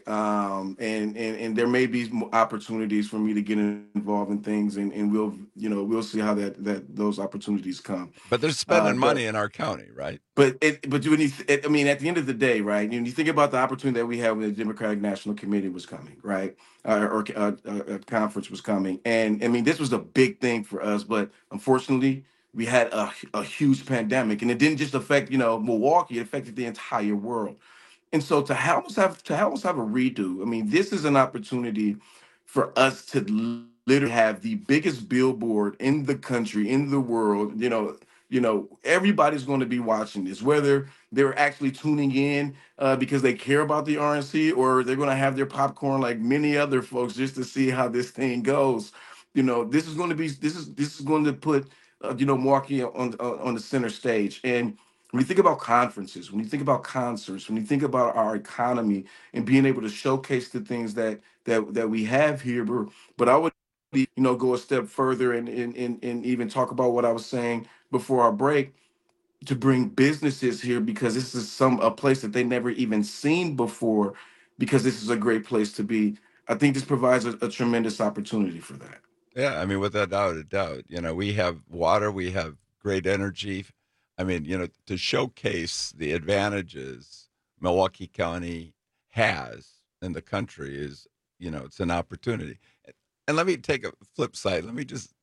And there may be opportunities for me to get involved in things, and we'll see how those opportunities come. But they're spending money in our county, right? At the end of the day, right? When you think about the opportunity that we had when the Democratic National Committee was coming, right, or a conference was coming, and I mean, this was a big thing for us, but unfortunately, we had a huge pandemic, and it didn't just affect Milwaukee; it affected the entire world. And so to almost have a redo. I mean, this is an opportunity for us to literally have the biggest billboard in the country, in the world. Everybody's going to be watching this, whether they're actually tuning in because they care about the RNC, or they're going to have their popcorn like many other folks just to see how this thing goes. This is going to put Milwaukee on the center stage. And when you think about conferences, when you think about concerts, when you think about our economy and being able to showcase the things that we have here, but I would go a step further and even talk about what I was saying before our break, to bring businesses here, because this is a place that they never even seen before, because this is a great place to be. I think this provides a tremendous opportunity for that. Yeah, I mean, without a doubt, we have water, we have great energy. I mean, to showcase the advantages Milwaukee County has in the country is, it's an opportunity. And let me take a flip side. Let me just,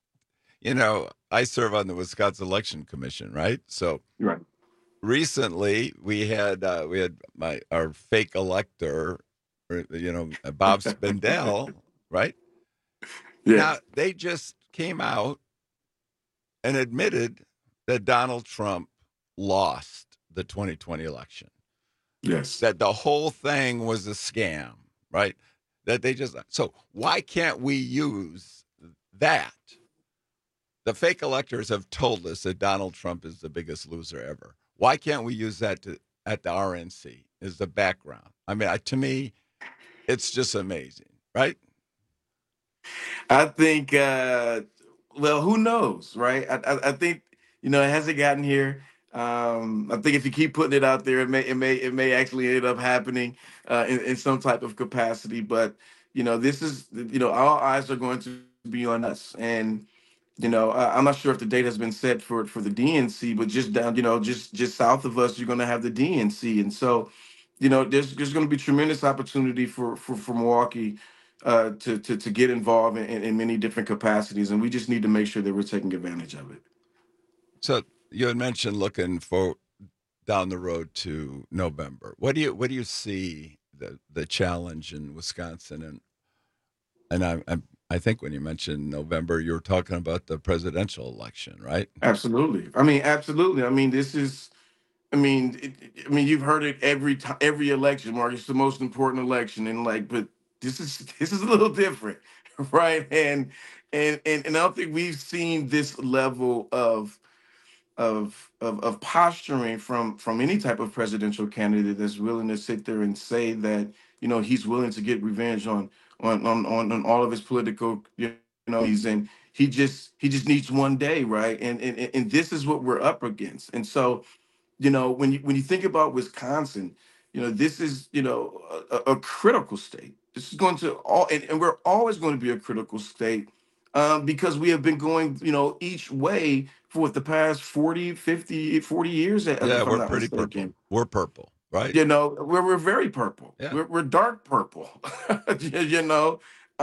I serve on the Wisconsin Election Commission, right? So right. Recently we had our fake elector, Bob Spindell, right? Yeah. Now, they just came out and admitted that Donald Trump lost the 2020 election. Yes. That the whole thing was a scam, right? that they just. So why can't we use that? The fake electors have told us that Donald Trump is the biggest loser ever. Why can't we use that at the RNC as the background? I mean, to me, it's just amazing, right? I think, well, who knows, right? I think, it hasn't gotten here. I think if you keep putting it out there, it may actually end up happening in some type of capacity. But this is, all eyes are going to be on us, and I'm not sure if the date has been set for the DNC, but just down, just south of us, you're going to have the DNC, and so, there's going to be tremendous opportunity for Milwaukee to get involved in many different capacities, and we just need to make sure that we're taking advantage of it. So you had mentioned looking for down the road to November. What do you see the challenge in Wisconsin? And I think when you mentioned November, you were talking about the presidential election, right? Absolutely. Absolutely. This is. You've heard it every election, Mark. It's the most important election, and but this is a little different, right? And I don't think we've seen this level of posturing from any type of presidential candidate that's willing to sit there and say that he's willing to get revenge on all of his political and he just needs one day, right? And this is what we're up against. And so when you think about Wisconsin, this is a critical state. This is going to and we're always going to be a critical state because we have been going each way for the past 40 years. Yeah, we're pretty purple. We're purple, right? We're very purple. Yeah. We're dark purple. When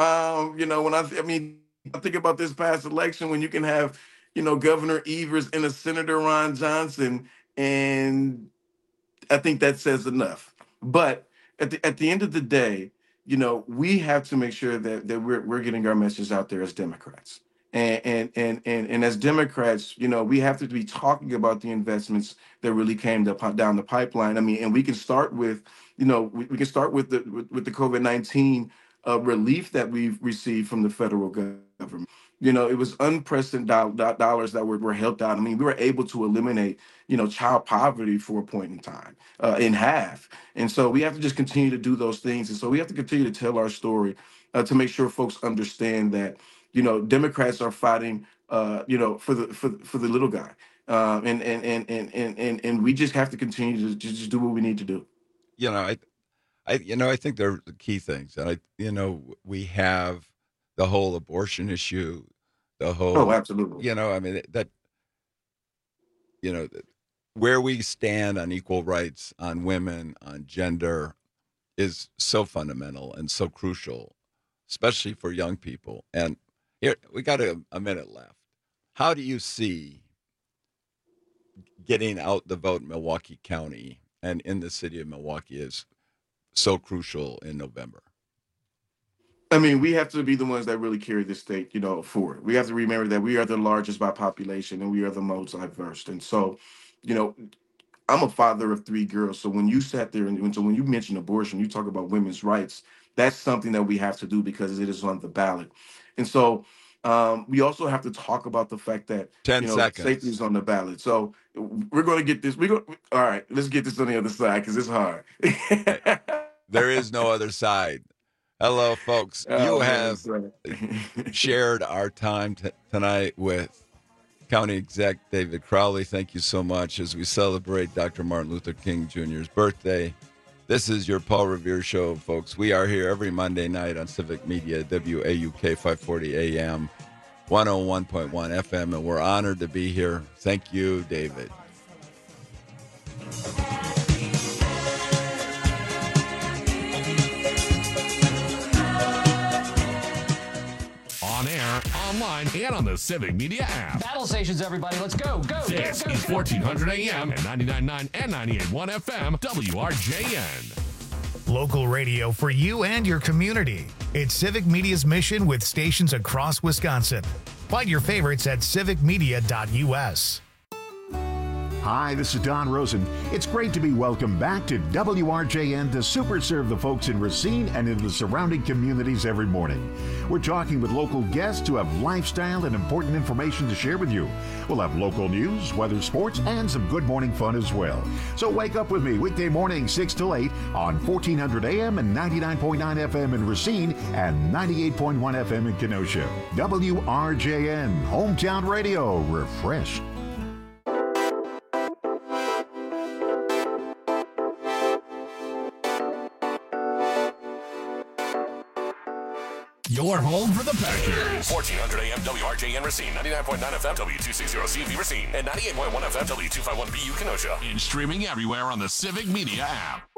I think about this past election, when you can have Governor Evers and a Senator Ron Johnson, and I think that says enough. But at the end of the day, we have to make sure that we're getting our message out there as Democrats. And as Democrats, we have to be talking about the investments that really came down the pipeline. And we can start with, we can start with the COVID-19 relief that we've received from the federal government. It was unprecedented dollars that were helped out. We were able to eliminate, child poverty for a point in time in half. And so we have to just continue to do those things. And so we have to continue to tell our story to make sure folks understand that, Democrats are fighting, for the little guy. And we just have to continue to just do what we need to do. I think there are the key things. And we have the whole abortion issue, the whole. Oh, absolutely. Where we stand on equal rights, on women, on gender, is so fundamental and so crucial, especially for young people. And here we got a minute left. How do you see getting out the vote in Milwaukee County and in the city of Milwaukee is so crucial in November? We have to be the ones that really carry the state, forward. We have to remember that we are the largest by population and we are the most diverse. And so, I'm a father of 3 girls. So when you sat there and so when you mention abortion, you talk about women's rights. That's something that we have to do because it is on the ballot. And so we also have to talk about the fact that 10 seconds. Safety is on the ballot. So we're going to get this. All right, let's get this on the other side because it's hard. There is no other side. Hello, folks. You have shared our time tonight with County Exec David Crowley. Thank you so much as we celebrate Dr. Martin Luther King Jr.'s birthday. This is your Paul Revere Show, folks. We are here every Monday night on Civic Media, WAUK 540 AM, 101.1 FM, and we're honored to be here. Thank you, David. On air, online, and on the Civic Media app. Battle stations, everybody. Let's go. This is 1400 AM and 99.9 and 98.1 FM, WRJN. Local radio for you and your community. It's Civic Media's mission with stations across Wisconsin. Find your favorites at civicmedia.us. Hi, this is Don Rosen. It's great to be welcomed back to WRJN to super serve the folks in Racine and in the surrounding communities every morning. We're talking with local guests who have lifestyle and important information to share with you. We'll have local news, weather, sports, and some good morning fun as well. So wake up with me weekday morning 6 till 8 on 1400 AM and 99.9 FM in Racine and 98.1 FM in Kenosha. WRJN, Hometown Radio, refreshed. Your home for the Packers. 1400 AM WRJN Racine, 99.9 FM W260CV Racine, and 98.1 FM W251BU Kenosha. And streaming everywhere on the Civic Media app.